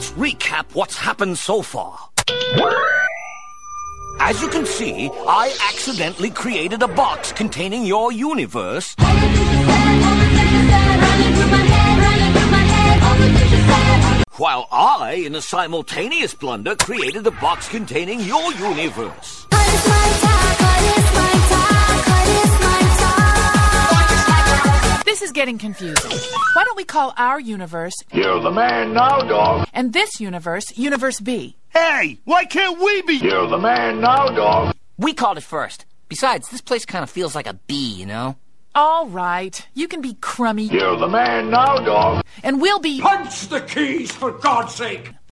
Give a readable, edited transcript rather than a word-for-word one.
Let's recap what's happened so far. As you can see, I accidentally created a box containing your universe. While I, in a simultaneous blunder, created a box containing your universe. This is getting confusing. Why don't we call our universe... You're the man now, dog. And this universe, Universe B. Hey, why can't we be... You're the man now, dog. We called it first. Besides, this place kind of feels like a bee, you know? All right. You can be crummy. You're the man now, dog. And we'll be... Punch the keys, for God's sake!